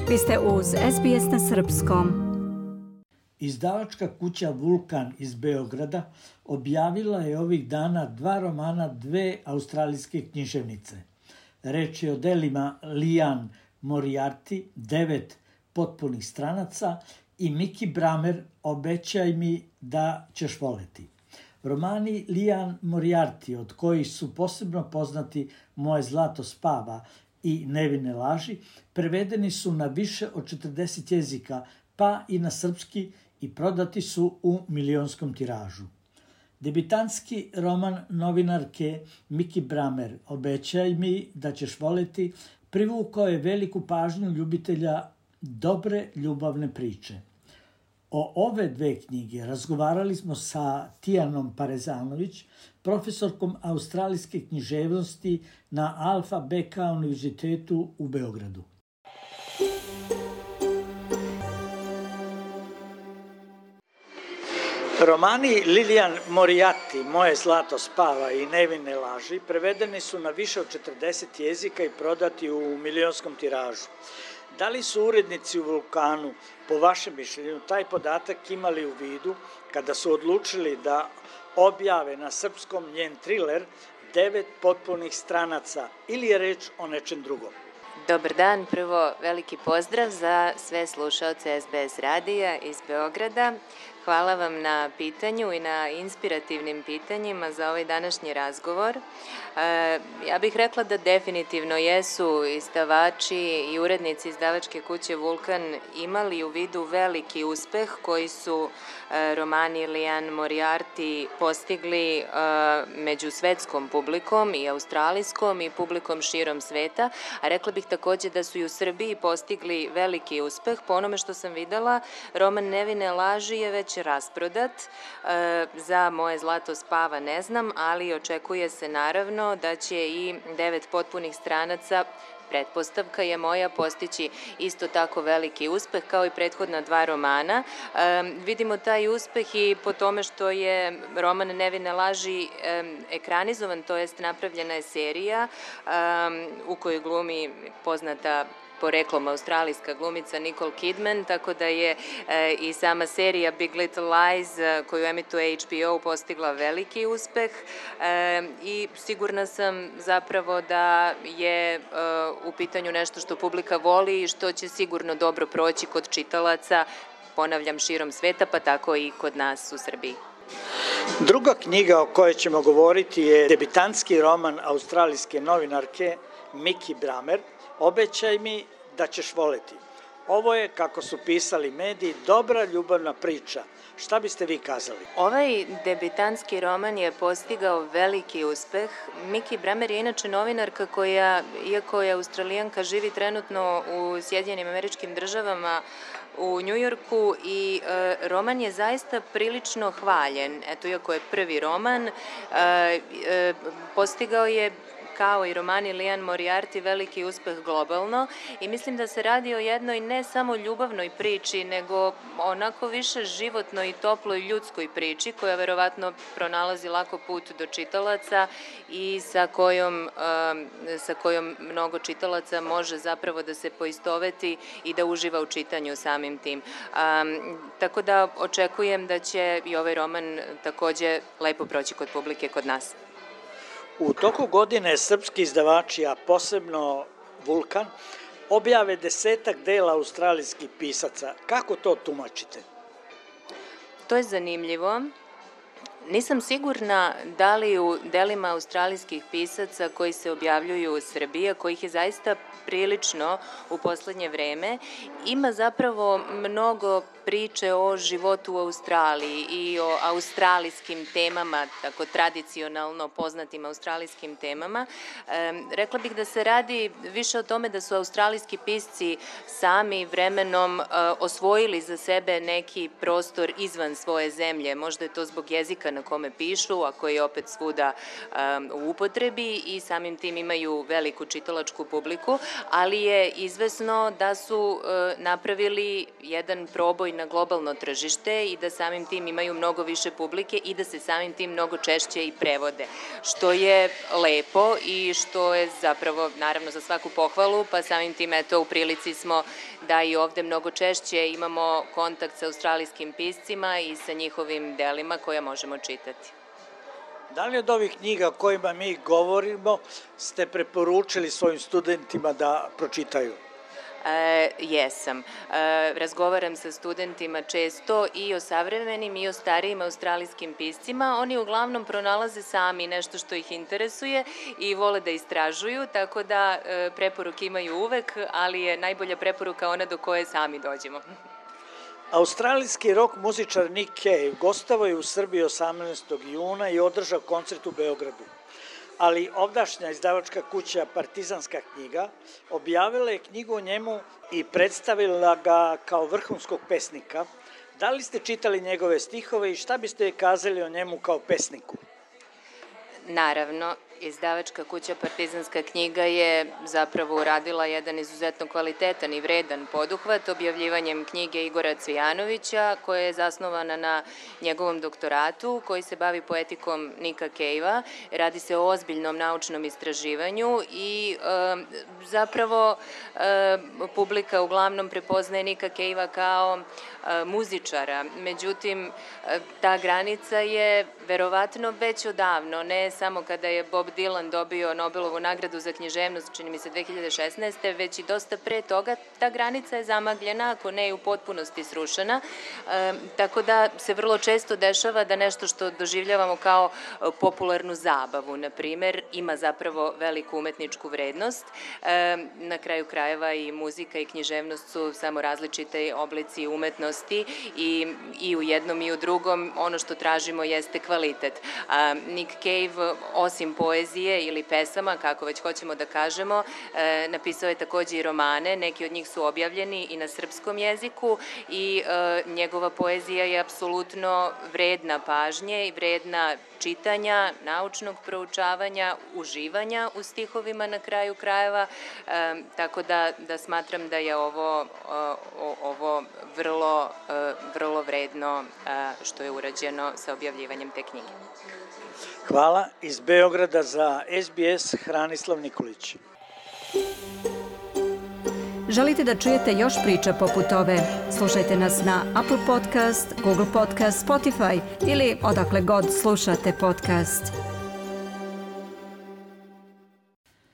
Vi ste uz SBS na srpskom. Izdavačka kuća Vulkan iz Beograda objavila je ovih dana 2 romana dve australijske književnice. Reč je o delima Liane Moriarty, 9 potpunih stranaca, i Miki Bramer, Obećaj mi da ćeš voleti. Romani Liane Moriarty, od kojih su posebno poznati Moje zlato spava i Nevine laži, prevedeni su na više od 40 jezika, pa i na srpski, i prodati su u milionskom tiražu. Debitantski roman novinarke Miki Bramer, Obećaj mi da ćeš voleti, privukao je veliku pažnju ljubitelja dobre ljubavne priče. O ove dve knjige razgovarali smo sa Tijanom Parezanović, profesorkom australijske književnosti na Alfa Beka univerzitetu u Beogradu. Romani Liane Moriarty, Moje zlato spava i Nevine laži, prevedeni su na više od 40 jezika i prodati u milionskom tiražu. Da li su urednici u Vulkanu, po vašem mišljenju, taj podatak imali u vidu kada su odlučili da objave na srpskom njen triler 9 potpunih stranaca, ili je reč o nečem drugom? Dobar dan, prvo veliki pozdrav za sve slušaoce SBS radija iz Beograda. Hvala vam na pitanju i na inspirativnim pitanjima za ovaj današnji razgovor. Ja bih rekla da definitivno jesu izdavači i urednici izdavačke kuće Vulkan imali u vidu veliki uspeh koji su romani Liane Moriarty postigli među svetskom publikom i australijskom i publikom širom sveta, a rekla bih takođe da su i u Srbiji postigli veliki uspeh. Po onome što sam videla, roman Nevine laži je već rasprodat. Za Moje zlato spava ne znam, ali očekuje se naravno da će i 9 potpunih stranaca, pretpostavka je moja, postići isto tako veliki uspeh kao i prethodna 2 romana. Vidimo taj uspeh i po tome što je roman Nevine laži ekranizovan, to jest napravljena je serija u kojoj glumi poznata poreklom australijska glumica Nicole Kidman, tako da je i sama serija Big Little Lies koju emituje HBO postigla veliki uspeh i sigurna sam zapravo da je u pitanju nešto što publika voli i što će sigurno dobro proći kod čitalaca, ponavljam, širom sveta, pa tako i kod nas u Srbiji. Druga knjiga o kojoj ćemo govoriti je debitantski roman australijske novinarke Miki Bramer, Obećaj mi da ćeš voleti. Ovo je, kako su pisali mediji, dobra ljubavna priča. Šta biste vi kazali? Ovaj debitantski roman je postigao veliki uspeh. Miki Bramer je inače novinarka koja, iako je Australijanka, živi trenutno u Sjedinjenim Američkim Državama, u Njujorku, i roman je zaista prilično hvaljen. Eto, iako je prvi roman, postigao je, kao i romani Liane Moriarty, veliki uspeh globalno i mislim da se radi o jednoj ne samo ljubavnoj priči, nego onako više životnoj i toploj ljudskoj priči koja verovatno pronalazi lako put do čitalaca i sa kojom mnogo čitalaca može zapravo da se poistoveti i da uživa u čitanju samim tim. Tako da očekujem da će i ovaj roman takođe lepo proći kod publike kod nas. U toku godine srpski izdavači, a posebno Vulkan, objave 10 dela australijskih pisaca. Kako to tumačite? To je zanimljivo. Nisam sigurna da li u delima australijskih pisaca koji se objavljuju u Srbiji, kojih je zaista prilično u poslednje vreme, ima zapravo mnogo priče o životu u Australiji i o australijskim temama, tako tradicionalno poznatim australijskim temama. Rekla bih da se radi više o tome da su australijski pisci sami vremenom osvojili za sebe neki prostor izvan svoje zemlje. Možda je to zbog jezika na kome pišu, a koji je opet svuda u upotrebi i samim tim imaju veliku čitalačku publiku, ali je izvesno da su napravili jedan proboj na globalno tržište i da samim tim imaju mnogo više publike i da se samim tim mnogo češće i prevode, što je lepo i što je zapravo naravno za svaku pohvalu, pa samim tim eto u prilici smo da i ovde mnogo češće imamo kontakt sa australijskim piscima i sa njihovim delima koja možemo čitati. Da li od ovih knjiga o kojima mi govorimo ste preporučili svojim studentima da pročitaju? Jesam. Razgovaram sa studentima često i o savremenim i o starijim australijskim piscima. Oni uglavnom pronalaze sami nešto što ih interesuje i vole da istražuju, tako da preporuke imaju uvek, ali je najbolja preporuka ona do koje sami dođemo. Australijski rock muzičar Nick Cave gostovao je u Srbiji 18. juna i održao koncert u Beogradu. Ali ovdašnja izdavačka kuća Partizanska knjiga objavila je knjigu o njemu i predstavila ga kao vrhunskog pesnika. Da li ste čitali njegove stihove i šta biste kazali o njemu kao pesniku? Naravno, izdavačka kuća Partizanska knjiga je zapravo uradila jedan izuzetno kvalitetan i vredan poduhvat objavljivanjem knjige Igora Cvijanovića, koja je zasnovana na njegovom doktoratu, koji se bavi poetikom Nicka Cavea. Radi se o ozbiljnom naučnom istraživanju i zapravo publika uglavnom prepoznaje Nicka Cavea kao muzičara. Međutim, ta granica je verovatno već odavno, ne samo kada je Bob Dylan dobio Nobelovu nagradu za književnost, čini mi se 2016. već i dosta pre toga, ta granica je zamagljena, ako ne i u potpunosti srušena, tako da se vrlo često dešava da nešto što doživljavamo kao popularnu zabavu, na primer, ima zapravo veliku umetničku vrednost. Na kraju krajeva i muzika i književnost su samo različite oblici umetnosti i u jednom i u drugom ono što tražimo jeste kvalitet. Nick Cave, osim poezije ili pesama, kako već hoćemo da kažemo, napisao je takođe i romane, neki od njih su objavljeni i na srpskom jeziku i njegova poezija je apsolutno vredna pažnje i vredna čitanja, naučnog proučavanja, uživanja u stihovima na kraju krajeva, tako da smatram da je ovo vrlo vredno što je urađeno sa objavljivanjem te knjige. Hvala. Iz Beograda za SBS Hranislav Nikolić. Želite da čujete još priča poput ove? Slušajte nas na Apple Podcast, Google Podcast, Spotify ili odakle god slušate podcast.